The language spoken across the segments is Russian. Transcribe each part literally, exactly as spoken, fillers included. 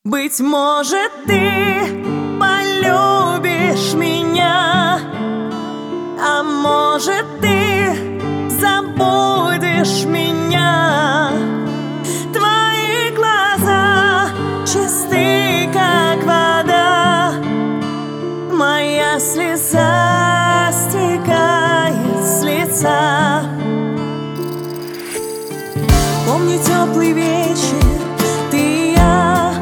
Быть может, ты полюбишь меня, а может, ты забудешь меня. Твои глаза чисты, как вода, моя слеза стекает с лица. Помню теплый вечер, ты и я.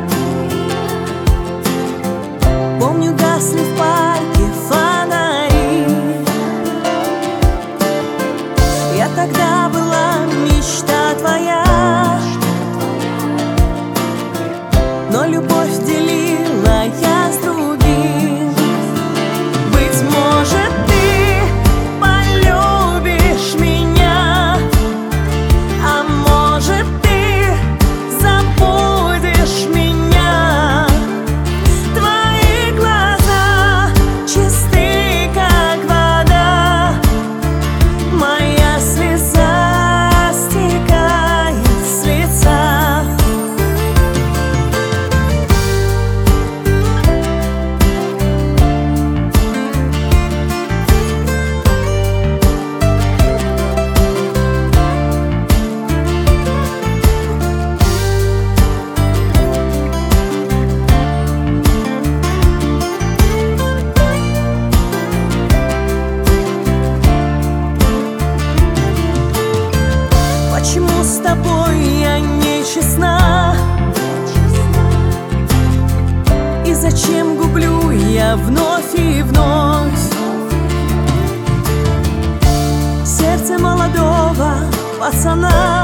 Помню, гасли в парке фонари. Я тогда была мечта твоя, но любовь делила я с другим. Быть может, ты полюбишь меня, а может, ты забудешь меня. Твои глаза чисты, как вода, моя слеза стекает с лица. Почему с тобой я не честна? И зачем гублю я вновь и вновь сердце молодого пацана?